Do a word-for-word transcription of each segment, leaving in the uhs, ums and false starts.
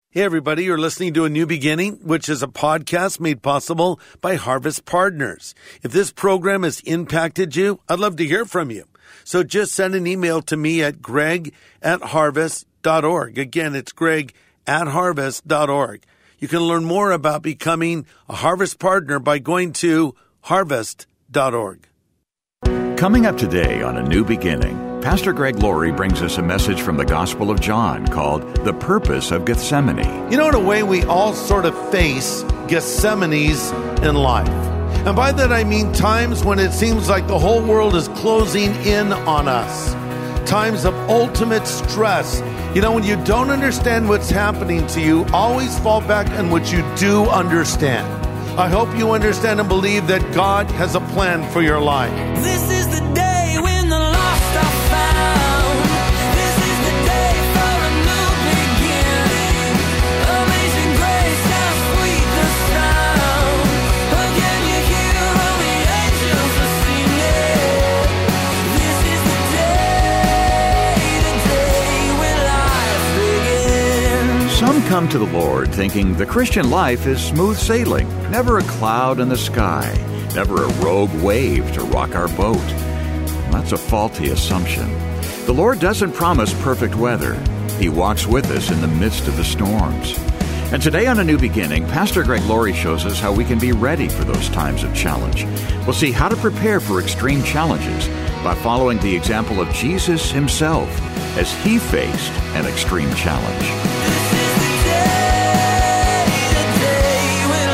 Hey everybody, you're listening to A New Beginning, which is a podcast made possible by Harvest Partners. If this program has impacted you, I'd love to hear from you. So just send an email to me at greg at harvest dot org. Again, it's greg at harvest dot org. You can learn more about becoming a Harvest Partner by going to harvest dot org. Coming up today on A New Beginning, Pastor Greg Laurie brings us a message from the Gospel of John called The Purpose of Gethsemane. You know, in a way, we all sort of face Gethsemanes in life. And by that I mean times when it seems like the whole world is closing in on us. Times of ultimate stress. You know, when you don't understand what's happening to you, always fall back on what you do understand. I hope you understand and believe that God has a plan for your life. This is the day when the lost are found. This is the day for a new beginning. Amazing grace, how sweet the sound. Again you hear all the angels are singing. This is the day, the day when life begins. Some come to the Lord thinking the Christian life is smooth sailing, never a cloud in the sky, never a rogue wave to rock our boat. That's a faulty assumption. The Lord doesn't promise perfect weather. He walks with us in the midst of the storms. And today on A New Beginning, Pastor Greg Laurie shows us how we can be ready for those times of challenge. We'll see how to prepare for extreme challenges by following the example of Jesus himself as he faced an extreme challenge. This is the day, the day when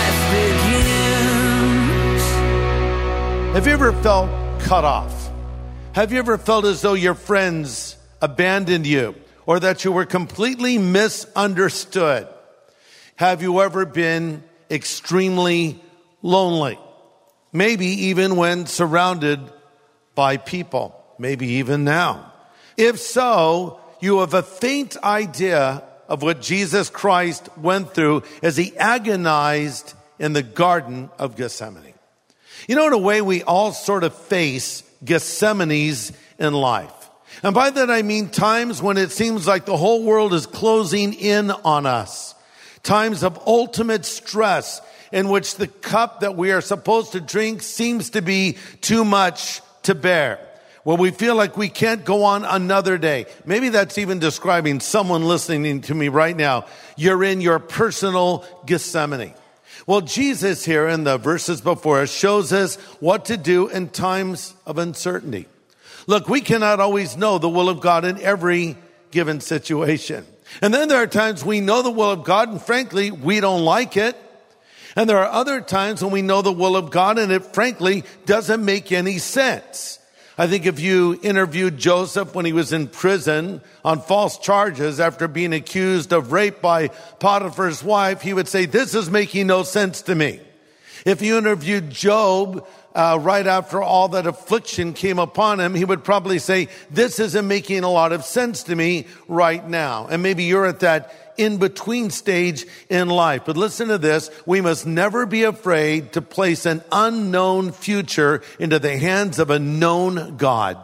life begins. Have you ever felt cut off? Have you ever felt as though your friends abandoned you or that you were completely misunderstood? Have you ever been extremely lonely? Maybe even when surrounded by people, maybe even now. If so, you have a faint idea of what Jesus Christ went through as he agonized in the Garden of Gethsemane. You know, in a way, we all sort of face Gethsemanes in life. And by that I mean times when it seems like the whole world is closing in on us. Times of ultimate stress in which the cup that we are supposed to drink seems to be too much to bear. Where we feel like we can't go on another day. Maybe that's even describing someone listening to me right now. You're in your personal Gethsemane. Well, Jesus here in the verses before us shows us what to do in times of uncertainty. Look, we cannot always know the will of God in every given situation. And then there are times we know the will of God and frankly, we don't like it. And there are other times when we know the will of God and it frankly doesn't make any sense. I think if you interviewed Joseph when he was in prison on false charges after being accused of rape by Potiphar's wife, he would say, this is making no sense to me. If you interviewed Job uh, right after all that affliction came upon him, he would probably say, this isn't making a lot of sense to me right now. And maybe you're at that in-between stage in life. But listen to this. We must never be afraid to place an unknown future into the hands of a known God.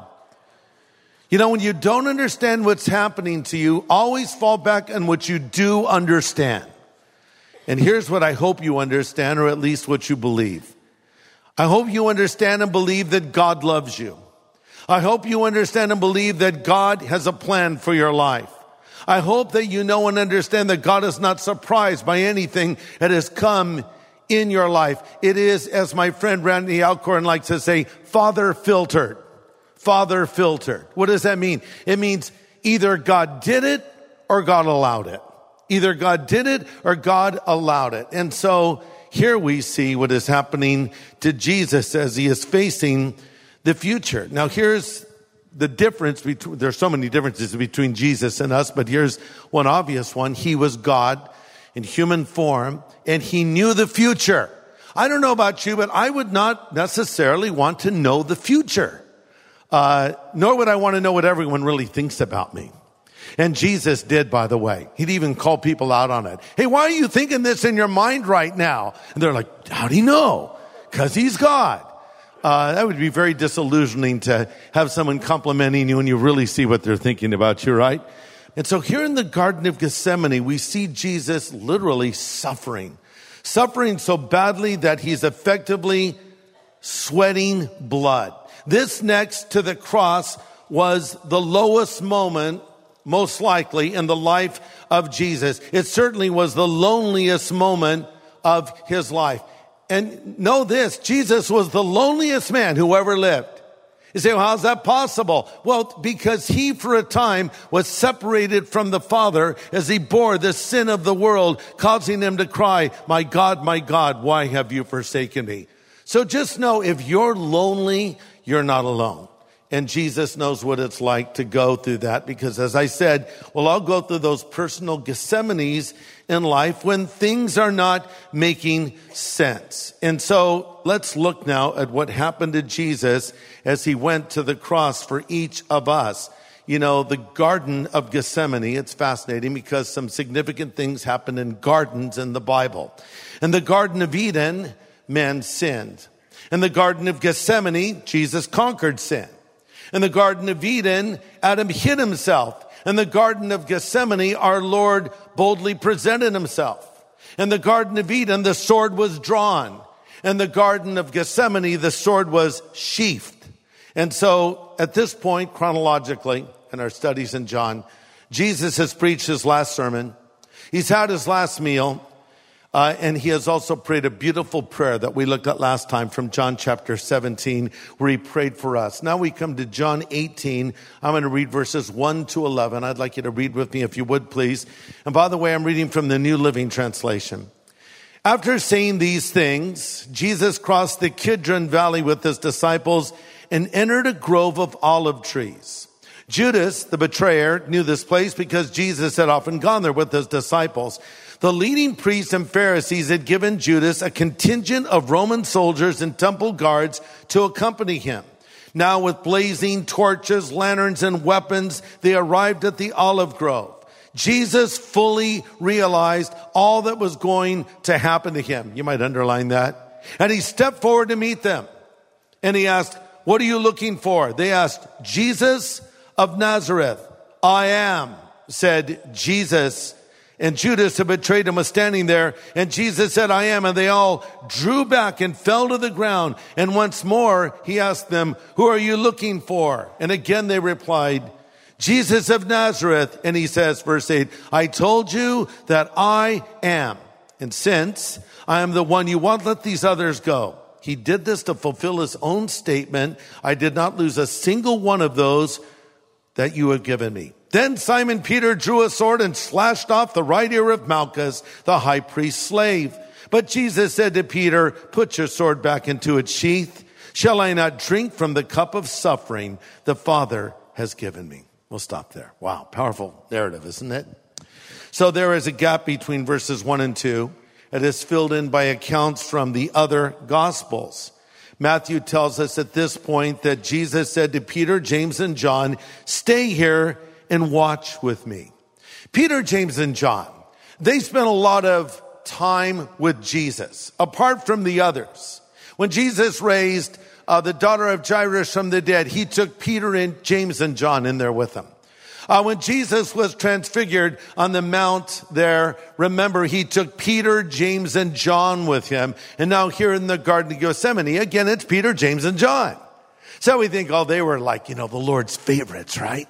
You know, when you don't understand what's happening to you, always fall back on what you do understand. And here's what I hope you understand, or at least what you believe. I hope you understand and believe that God loves you. I hope you understand and believe that God has a plan for your life. I hope that you know and understand that God is not surprised by anything that has come in your life. It is, as my friend Randy Alcorn likes to say, Father filtered. Father filtered. What does that mean? It means either God did it or God allowed it. Either God did it or God allowed it. And so here we see what is happening to Jesus as he is facing the future. Now here's the difference between, there's so many differences between Jesus and us, but here's one obvious one. He was God in human form, and he knew the future. I don't know about you, but I would not necessarily want to know the future. Uh, nor would I want to know what everyone really thinks about me. And Jesus did, by the way. He'd even call people out on it. Hey, why are you thinking this in your mind right now? And they're like, how do you know? Because he's God. Uh, that would be very disillusioning to have someone complimenting you and you really see what they're thinking about you, right? And so here in the Garden of Gethsemane, we see Jesus literally suffering. Suffering so badly that he's effectively sweating blood. This next to the cross was the lowest moment, most likely, in the life of Jesus. It certainly was the loneliest moment of his life. And know this, Jesus was the loneliest man who ever lived. You say, well, how's that possible? Well, because he, for a time, was separated from the Father as he bore the sin of the world, causing him to cry, my God, my God, why have you forsaken me? So just know, if you're lonely, you're not alone. And Jesus knows what it's like to go through that, because as I said, we'll all go through those personal Gethsemanes in life when things are not making sense. And so let's look now at what happened to Jesus as he went to the cross for each of us. You know, the Garden of Gethsemane, it's fascinating because some significant things happen in gardens in the Bible. In the Garden of Eden, man sinned. In the Garden of Gethsemane, Jesus conquered sin. In the Garden of Eden, Adam hid himself. In the Garden of Gethsemane, our Lord boldly presented himself. In the Garden of Eden, the sword was drawn. In the Garden of Gethsemane, the sword was sheathed. And so at this point, chronologically, in our studies in John, Jesus has preached his last sermon. He's had his last meal. Uh, and he has also prayed a beautiful prayer that we looked at last time from John chapter seventeen, where he prayed for us. Now we come to John eighteen. I'm going to read verses one to eleven. I'd like you to read with me if you would, please. And by the way, I'm reading from the New Living Translation. After saying these things, Jesus crossed the Kidron Valley with his disciples and entered a grove of olive trees. Judas, the betrayer, knew this place because Jesus had often gone there with his disciples. The leading priests and Pharisees had given Judas a contingent of Roman soldiers and temple guards to accompany him. Now with blazing torches, lanterns, and weapons, they arrived at the olive grove. Jesus fully realized all that was going to happen to him. You might underline that. And he stepped forward to meet them. And he asked, what are you looking for? They asked, Jesus of Nazareth. I am, said Jesus. And Judas, who betrayed him, was standing there. And Jesus said, I am. And they all drew back and fell to the ground. And once more, he asked them, who are you looking for? And again, they replied, Jesus of Nazareth. And he says, verse eight, I told you that I am. And since I am the one you want, let these others go. He did this to fulfill his own statement. I did not lose a single one of those that you have given me. Then Simon Peter drew a sword and slashed off the right ear of Malchus, the high priest's slave. But Jesus said to Peter, put your sword back into its sheath. Shall I not drink from the cup of suffering the Father has given me? We'll stop there. Wow, powerful narrative, isn't it? So there is a gap between verses one and two. It is filled in by accounts from the other Gospels. Matthew tells us at this point that Jesus said to Peter, James, and John, stay here and watch with me. Peter, James, and John, they spent a lot of time with Jesus, apart from the others. When Jesus raised uh, the daughter of Jairus from the dead, he took Peter and James and John in there with him. Uh, when Jesus was transfigured on the mount there, remember, he took Peter, James, and John with him. And now here in the Garden of Gethsemane, again, it's Peter, James, and John. So we think, oh, they were like, you know, the Lord's favorites, right?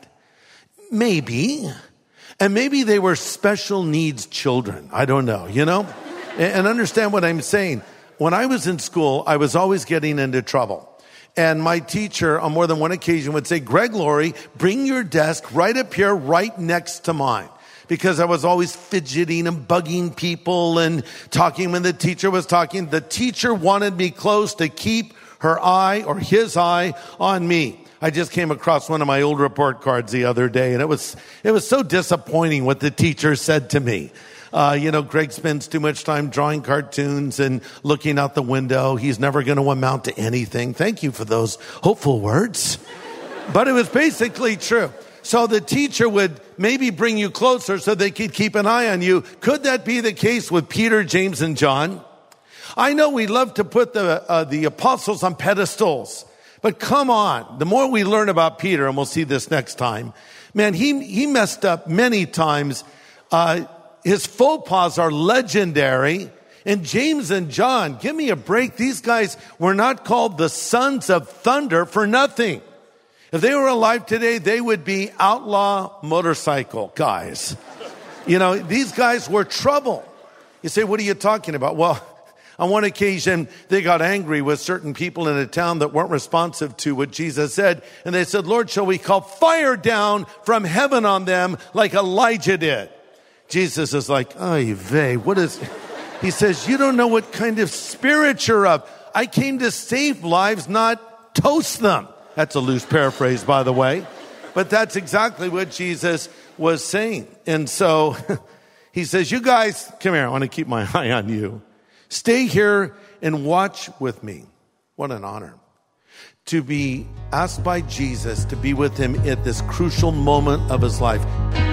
Maybe. And maybe they were special needs children. I don't know, you know? And understand what I'm saying. When I was in school, I was always getting into trouble. And my teacher on more than one occasion would say, Greg Laurie, bring your desk right up here, right next to mine. Because I was always fidgeting and bugging people and talking when the teacher was talking. The teacher wanted me close to keep her eye or his eye on me. I just came across one of my old report cards the other day, and it was it was so disappointing what the teacher said to me. Uh, you know, Greg spends too much time drawing cartoons and looking out the window. He's never going to amount to anything. Thank you for those hopeful words. But it was basically true. So the teacher would maybe bring you closer so they could keep an eye on you. Could that be the case with Peter, James, and John? I know we love to put the uh, the apostles on pedestals. But come on, the more we learn about Peter, and we'll see this next time, Man, he, he messed up many times. Uh, his faux pas are legendary. And James and John, give me a break. These guys were not called the sons of thunder for nothing. If they were alive today, they would be outlaw motorcycle guys. You know, these guys were trouble. You say, what are you talking about? Well, on one occasion, they got angry with certain people in a town that weren't responsive to what Jesus said. And they said, Lord, shall we call fire down from heaven on them like Elijah did? Jesus is like, ay vey, what is... He says, you don't know what kind of spirit you're of. I came to save lives, not toast them. That's a loose paraphrase, by the way. But that's exactly what Jesus was saying. And so he says, you guys, come here. I want to keep my eye on you. Stay here and watch with me. What an honor to be asked by Jesus to be with him at this crucial moment of his life.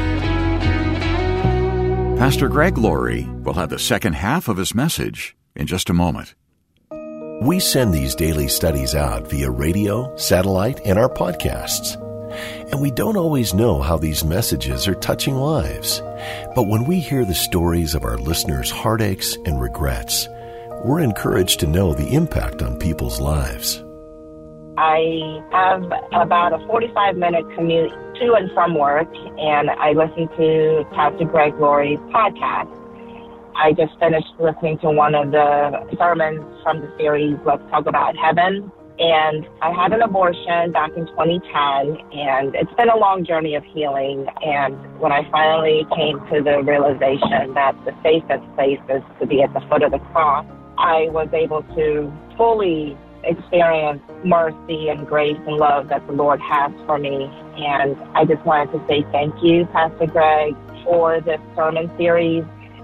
Pastor Greg Laurie will have the second half of his message in just a moment. We send these daily studies out via radio, satellite, and our podcasts. And we don't always know how these messages are touching lives. But when we hear the stories of our listeners' heartaches and regrets, we're encouraged to know the impact on people's lives. I have about a forty-five minute commute to and from work, and I listen to Pastor Greg Laurie's podcast. I just finished listening to one of the sermons from the series, Let's Talk About Heaven. And I had an abortion back in twenty ten, and it's been a long journey of healing. And when I finally came to the realization that the safest place is to be at the foot of the cross, I was able to fully experience mercy and grace and love that the Lord has for me. And I just wanted to say thank you, Pastor Greg, for this sermon series.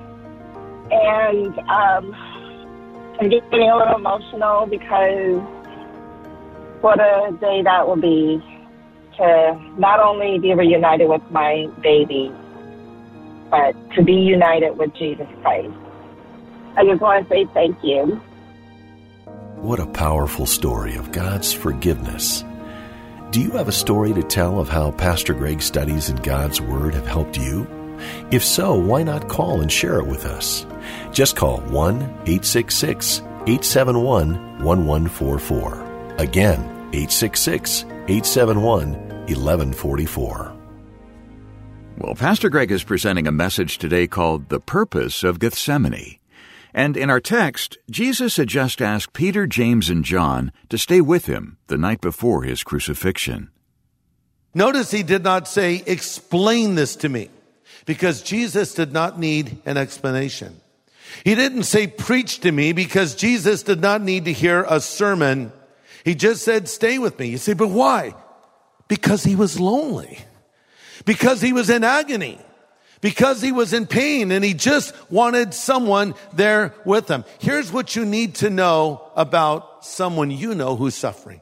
And um, I'm just getting a little emotional because what a day that will be to not only be reunited with my baby, but to be united with Jesus Christ. I just want to say thank you. What a powerful story of God's forgiveness. Do you have a story to tell of how Pastor Greg's studies in God's Word have helped you? If so, why not call and share it with us? Just call one eight six six, eight seven one, one one four four. Again, eight six six, eight seven one, one one four four. Well, Pastor Greg is presenting a message today called The Purpose of Gethsemane. And in our text, Jesus had just asked Peter, James, and John to stay with him the night before his crucifixion. Notice he did not say, explain this to me, because Jesus did not need an explanation. He didn't say, preach to me, because Jesus did not need to hear a sermon. He just said, stay with me. You say, but why? Because he was lonely. Because he was in agony. Because he was in pain and he just wanted someone there with him. Here's what you need to know about someone you know who's suffering.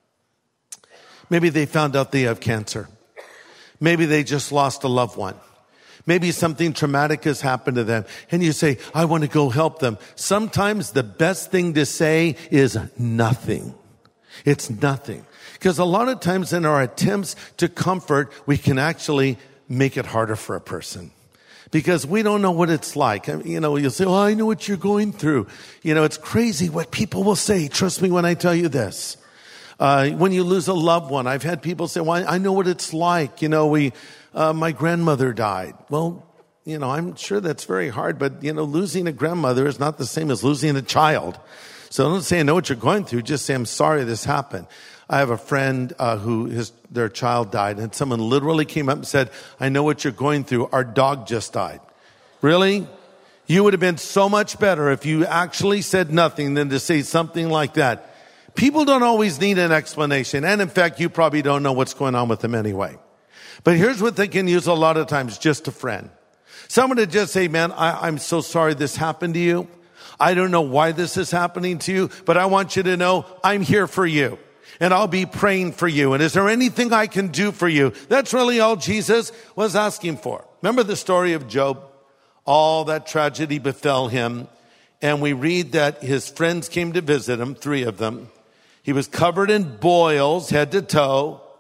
Maybe they found out they have cancer. Maybe they just lost a loved one. Maybe something traumatic has happened to them. And you say, I want to go help them. Sometimes the best thing to say is nothing. It's nothing. Because a lot of times in our attempts to comfort, we can actually make it harder for a person. Because we don't know what it's like. You know, you'll say, oh, I know what you're going through. You know, it's crazy what people will say. Trust me when I tell you this. Uh, when you lose a loved one, I've had people say, well, I know what it's like. You know, we, uh, my grandmother died. Well, you know, I'm sure that's very hard, but, you know, losing a grandmother is not the same as losing a child. So don't say I know what you're going through. Just say, I'm sorry this happened. I have a friend uh, who his their child died, and someone literally came up and said, I know what you're going through. Our dog just died. Really? You would have been so much better if you actually said nothing than to say something like that. People don't always need an explanation. And in fact, you probably don't know what's going on with them anyway. But here's what they can use a lot of times, just a friend. Someone to just say, man, I, I'm so sorry this happened to you. I don't know why this is happening to you, but I want you to know I'm here for you. And I'll be praying for you. And is there anything I can do for you? That's really all Jesus was asking for. Remember the story of Job? All that tragedy befell him. And we read that his friends came to visit him, three of them. He was covered in boils, head to toe.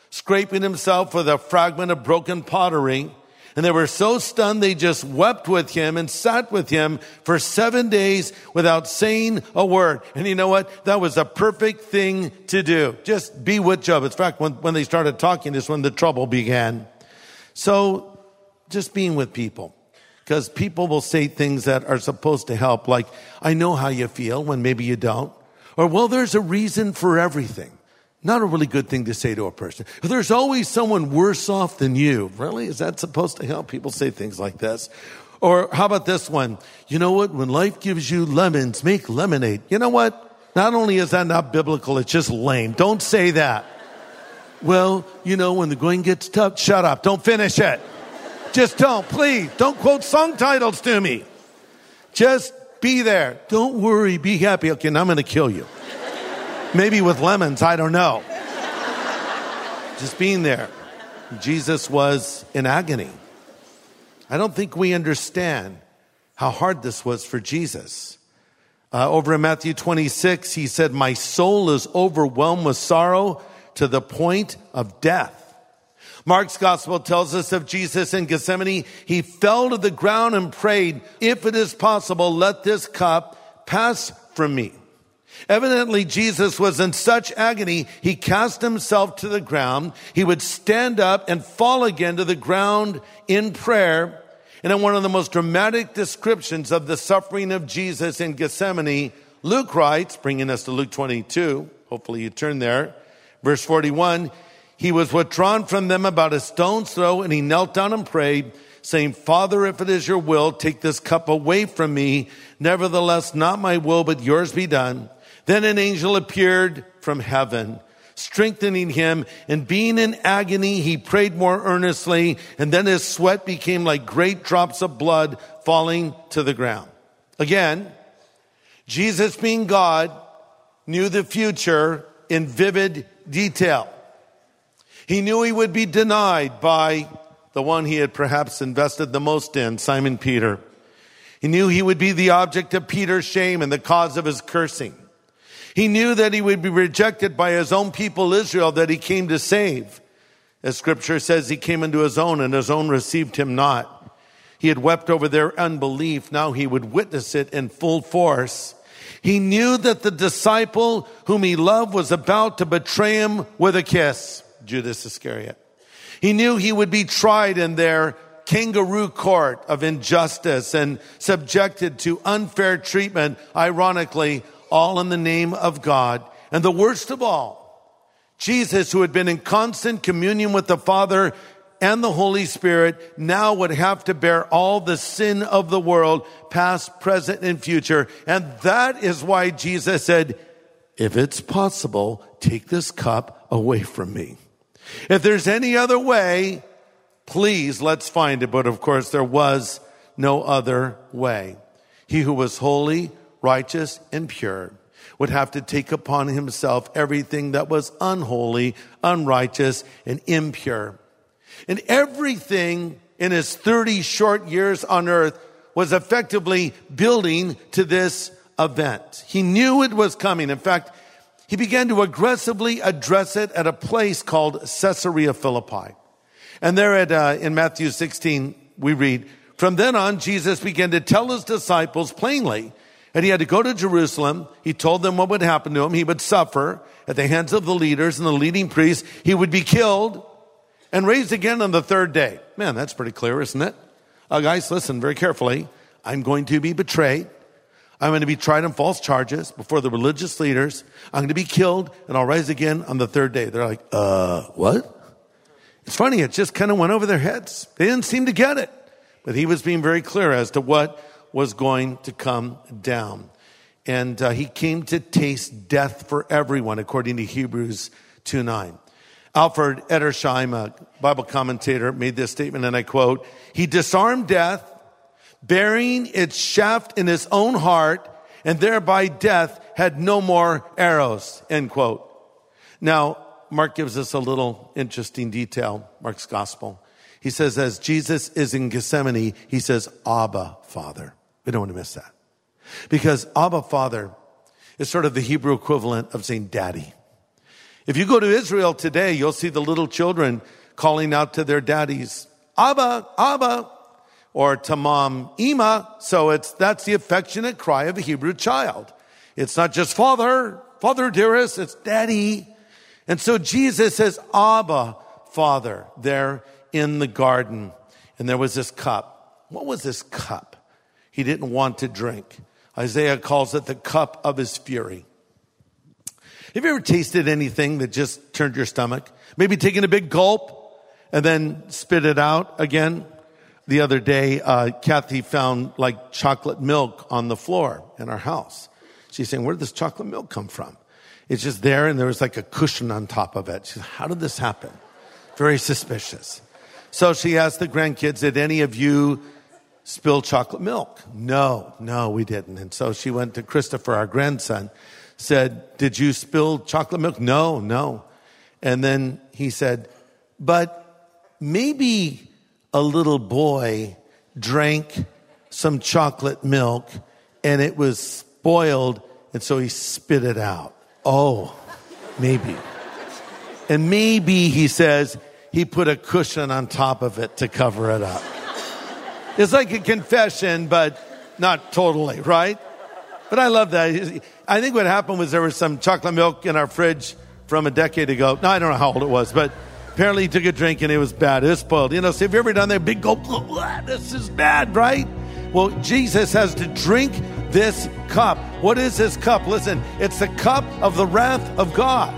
scraping himself with a fragment of broken pottery. And they were so stunned they just wept with him and sat with him for seven days without saying a word. And you know what? That was a perfect thing to do. Just be with Job. In fact, when, when they started talking is when the trouble began. So just being with people. Because people will say things that are supposed to help, like, I know how you feel, when maybe you don't. Or, well, there's a reason for everything. Not a really good thing to say to a person. There's always someone worse off than you. Really? Is that supposed to help? People say things like this. Or how about this one? You know what? When life gives you lemons, make lemonade. You know what? Not only is that not biblical, it's just lame. Don't say that. Well, you know, when the going gets tough, shut up. Don't finish it. Just don't, please. Don't quote song titles to me. Just be there. Don't worry. Be happy. Okay, now I'm going to kill you. Maybe with lemons. I don't know. Just being there. Jesus was in agony. I don't think we understand how hard this was for Jesus. Uh, over in Matthew twenty-six, he said, my soul is overwhelmed with sorrow to the point of death. Mark's gospel tells us of Jesus in Gethsemane. He fell to the ground and prayed, if it is possible, let this cup pass from me. Evidently, Jesus was in such agony, he cast himself to the ground. He would stand up and fall again to the ground in prayer. And in one of the most dramatic descriptions of the suffering of Jesus in Gethsemane, Luke writes, bringing us to Luke twenty-two, hopefully you turn there, verse forty-one, he was withdrawn from them about a stone's throw, and he knelt down and prayed, saying, Father, if it is your will, take this cup away from me. Nevertheless, not my will, but yours be done. Then an angel appeared from heaven, strengthening him, and being in agony, he prayed more earnestly, and then his sweat became like great drops of blood falling to the ground. Again, Jesus, being God, knew the future in vivid detail. He knew he would be denied by the one he had perhaps invested the most in, Simon Peter. He knew he would be the object of Peter's shame and the cause of his cursing. He knew that he would be rejected by his own people, Israel, that he came to save. As scripture says, he came into his own, and his own received him not. He had wept over their unbelief. Now he would witness it in full force. He knew that the disciple whom he loved was about to betray him with a kiss, Judas Iscariot. He knew he would be tried in their kangaroo court of injustice and subjected to unfair treatment, ironically, all in the name of God. And the worst of all, Jesus, who had been in constant communion with the Father and the Holy Spirit, now would have to bear all the sin of the world, past, present, and future. And that is why Jesus said, if it's possible, take this cup away from me. If there's any other way, please, let's find it. But of course, there was no other way. He who was holy, righteous, and pure would have to take upon himself everything that was unholy, unrighteous, and impure. And everything in his thirty short years on earth was effectively building to this event. He knew it was coming. In fact, he began to aggressively address it at a place called Caesarea Philippi. And there at, uh, in Matthew sixteen, we read, from then on, Jesus began to tell his disciples plainly that he had to go to Jerusalem. He told them what would happen to him. He would suffer at the hands of the leaders and the leading priests. He would be killed and raised again on the third day. Man, that's pretty clear, isn't it? Uh, guys, listen very carefully. I'm going to be betrayed. I'm going to be tried on false charges before the religious leaders. I'm going to be killed, and I'll rise again on the third day. They're like, uh, what? It's funny, it just kind of went over their heads. They didn't seem to get it. But he was being very clear as to what was going to come down. And uh, he came to taste death for everyone, according to Hebrews two nine. Alfred Edersheim, a Bible commentator, made this statement, and I quote, he disarmed death, bearing its shaft in his own heart, and thereby death had no more arrows, end quote. Now, Mark gives us a little interesting detail, Mark's gospel. He says, as Jesus is in Gethsemane, he says, Abba, Father. We don't want to miss that. Because Abba, Father is sort of the Hebrew equivalent of saying daddy. If you go to Israel today, you'll see the little children calling out to their daddies, Abba, Abba, or to mom, Ima. So it's, that's the affectionate cry of a Hebrew child. It's not just Father, Father dearest, it's Daddy. And so Jesus says, Abba, Father, there in the garden. And there was this cup. What was this cup? He didn't want to drink. Isaiah calls it the cup of his fury. Have you ever tasted anything that just turned your stomach? Maybe taking a big gulp and then spit it out again? The other day, uh, Kathy found like chocolate milk on the floor in our house. She's saying, where did this chocolate milk come from? It's just there, and there was like a cushion on top of it. She said, how did this happen? Very suspicious. So she asked the grandkids, did any of you spill chocolate milk? No, no, we didn't. And so she went to Christopher, our grandson, said, did you spill chocolate milk? No, no. And then he said, but maybe a little boy drank some chocolate milk and it was spoiled, and so he spit it out. Oh, maybe. And maybe, he says, he put a cushion on top of it to cover it up. It's like a confession, but not totally, right? But I love that. I think what happened was there was some chocolate milk in our fridge from a decade ago. No, I don't know how old it was, but apparently he took a drink and it was bad. It was spoiled. You know, so have you ever done that big gulp? This is bad, right? Well, Jesus has to drink this cup. What is this cup? Listen, it's the cup of the wrath of God.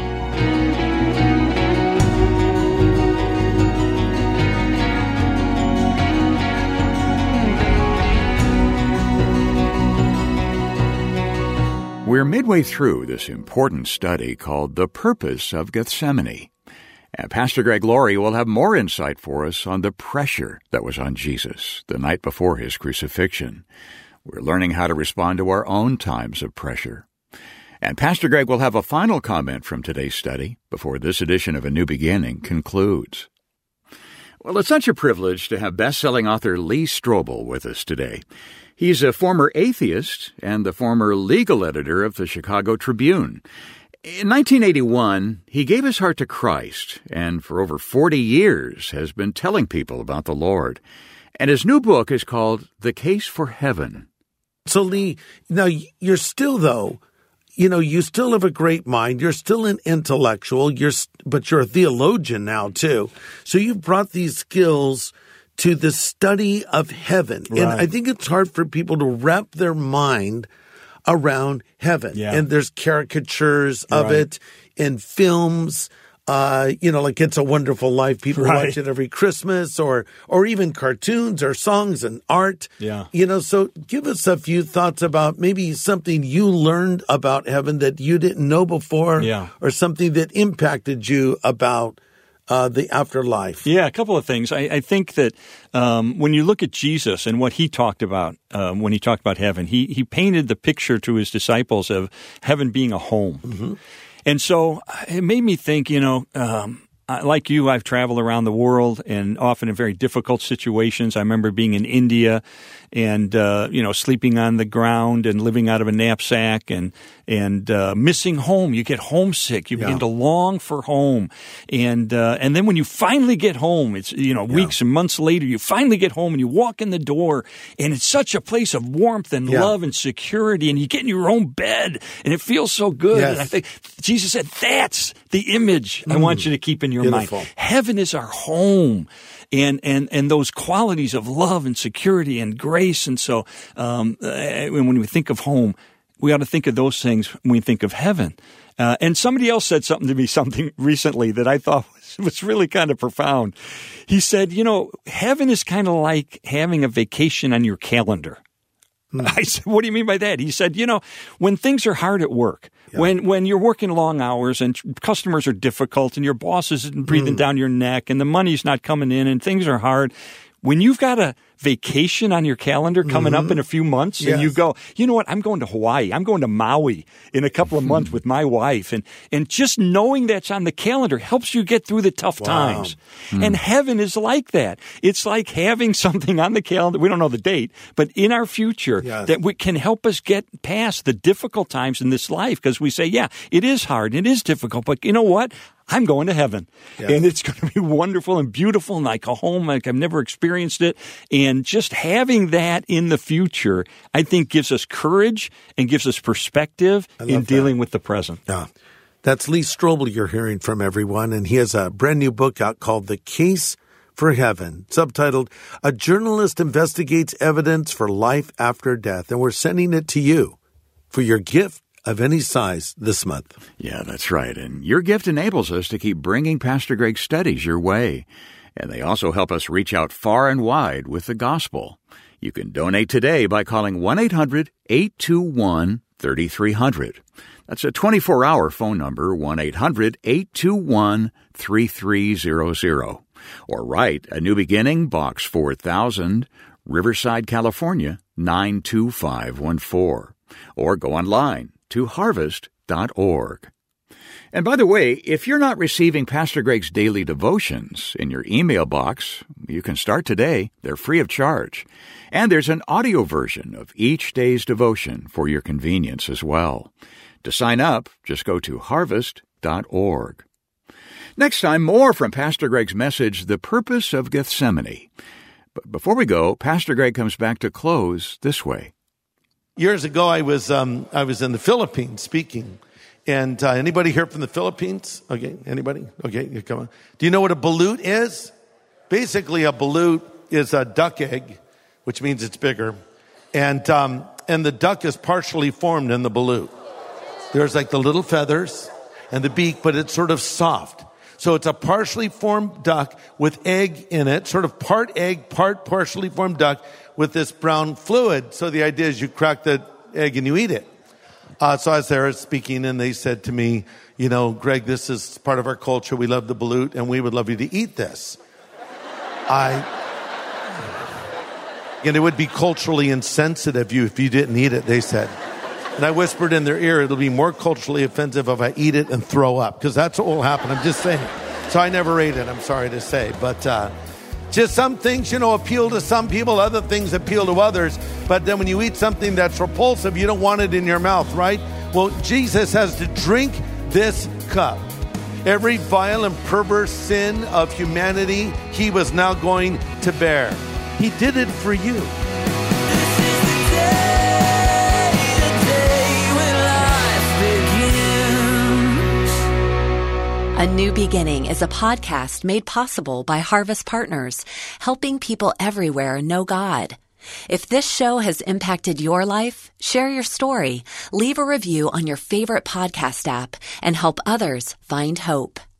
We're midway through this important study called The Purpose of Gethsemane. And Pastor Greg Laurie will have more insight for us on the pressure that was on Jesus the night before his crucifixion. We're learning how to respond to our own times of pressure. And Pastor Greg will have a final comment from today's study before this edition of A New Beginning concludes. Well, it's such a privilege to have best-selling author Lee Strobel with us today. He's a former atheist and the former legal editor of the Chicago Tribune. In nineteen eighty-one, he gave his heart to Christ, and for over forty years has been telling people about the Lord. And his new book is called The Case for Heaven. So, Lee, now you're still, though, you know, you still have a great mind. You're still an intellectual, you're, but you're a theologian now, too. So you've brought these skills to the study of heaven. Right. And I think it's hard for people to wrap their mind around heaven. Yeah. And there's caricatures of right. it in films, uh, you know, like It's a Wonderful Life. People right. watch it every Christmas, or or even cartoons or songs and art. Yeah. You know, so give us a few thoughts about maybe something you learned about heaven that you didn't know before, yeah. or something that impacted you about Uh, the afterlife. Yeah, a couple of things. I, I think that um, when you look at Jesus and what he talked about um, when he talked about heaven, he he painted the picture to his disciples of heaven being a home. Mm-hmm. And so it made me think, you know, um, like you, I've traveled around the world and often in very difficult situations. I remember being in India and, uh, you know, sleeping on the ground and living out of a knapsack and and uh, missing home. You get homesick. You yeah. begin to long for home. And uh, and then when you finally get home, it's, you know, weeks yeah. and months later, you finally get home and you walk in the door and it's such a place of warmth and yeah. love and security, and you get in your own bed and it feels so good. Yes. And I think Jesus said, that's the image mm. I want you to keep in your Beautiful. mind. Heaven is our home. And, and, and those qualities of love and security and grace. And so, um, when we think of home, we ought to think of those things when we think of heaven. Uh, and somebody else said something to me something recently that I thought was, was really kind of profound. He said, you know, heaven is kind of like having a vacation on your calendar. I said, what do you mean by that? He said, you know, when things are hard at work, yeah. when when you're working long hours and customers are difficult and your boss isn't breathing mm. down your neck and the money's not coming in and things are hard, when you've got a vacation on your calendar coming Mm-hmm. up in a few months Yes. and you go, you know what, I'm going to Hawaii. I'm going to Maui in a couple of months with my wife. And, and just knowing that's on the calendar helps you get through the tough Wow. times. And heaven is like that. It's like having something on the calendar. We don't know the date, but in our future Yes. that we can help us get past the difficult times in this life, because we say, yeah, it is hard. It is difficult, but you know what? I'm going to heaven, Yes. and it's going to be wonderful and beautiful, and like a home like I've never experienced it. And just having that in the future, I think, gives us courage and gives us perspective in love dealing with the present. Yeah. That's Lee Strobel you're hearing from, everyone, and he has a brand new book out called The Case for Heaven, subtitled A Journalist Investigates Evidence for Life After Death. And we're sending it to you for your gift of any size this month. Yeah, that's right. And your gift enables us to keep bringing Pastor Greg's studies your way. And they also help us reach out far and wide with the gospel. You can donate today by calling one eight hundred eight two one three three zero zero. That's a twenty-four hour phone number, one eight hundred eight two one three three zero zero. Or write A New Beginning, Box four thousand, Riverside, California, nine two five one four. Or go online to harvest dot org. And by the way, if you're not receiving Pastor Greg's daily devotions in your email box, you can start today. They're free of charge. And there's an audio version of each day's devotion for your convenience as well. To sign up, just go to harvest dot org. Next time, more from Pastor Greg's message, The Purpose of Gethsemane. But before we go, Pastor Greg comes back to close this way. Years ago, I was um, I was in the Philippines speaking, and uh, anybody here from the Philippines? Okay, anybody? Okay, you come on. Do you know what a balut is? Basically, a balut is a duck egg, which means it's bigger, and um, and the duck is partially formed in the balut. There's like the little feathers and the beak, but it's sort of soft. So it's a partially formed duck with egg in it, sort of part egg, part partially formed duck with this brown fluid. So the idea is you crack the egg and you eat it. Uh, so I was there speaking, and they said to me, you know, Greg, this is part of our culture. We love the balut, and we would love you to eat this. I, and it would be culturally insensitive you if you didn't eat it, they said. And I whispered in their ear, it'll be more culturally offensive if I eat it and throw up, because that's what will happen. I'm just saying. So I never ate it, I'm sorry to say. But uh, just some things, you know, appeal to some people, other things appeal to others. But then when you eat something that's repulsive, you don't want it in your mouth, right? Well, Jesus has to drink this cup. Every vile and perverse sin of humanity, he was now going to bear. He did it for you. This is the day, the day when life begins. A New Beginning is a podcast made possible by Harvest Partners, helping people everywhere know God. If this show has impacted your life, share your story, leave a review on your favorite podcast app, and help others find hope.